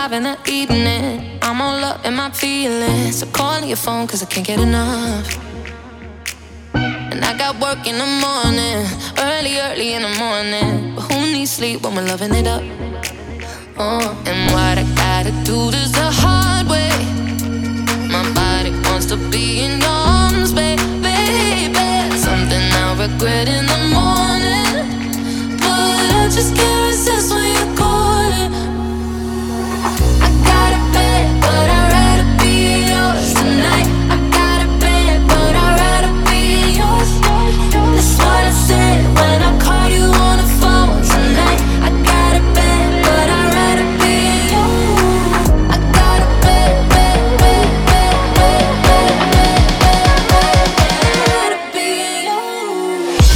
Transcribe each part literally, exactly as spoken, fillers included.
five in the evening. I'm all up in my feelings, so calling your phone cause I can't get enough. And I got work in the morning, early, early in the morning. But who needs sleep when we're loving it up? Oh, and what I gotta do this the hard way. My body wants to be in your arms, baby, baby. Something I'll regret in the morning, but I just can't resist when you're calling. I got a bed, but I'd rather be yours tonight. I got a bed, but I'd rather be yours. That's what I said when I called you on the phone tonight. I got a bed, but I'd rather be yours. I got a bed, bed, bed, bed, bed, bed, bed, bed, bed, I'd rather be yours.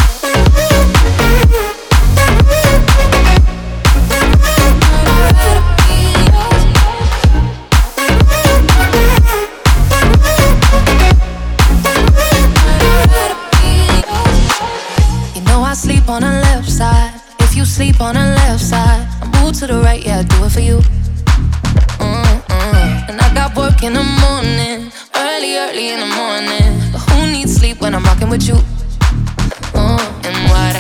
You know I sleep on the left side. If you sleep on the left side, I move to the right, yeah, I do it for you. Mm-mm. And I got work in the morning, early, early in the morning. But who needs sleep when I'm rocking with you? Mm. And what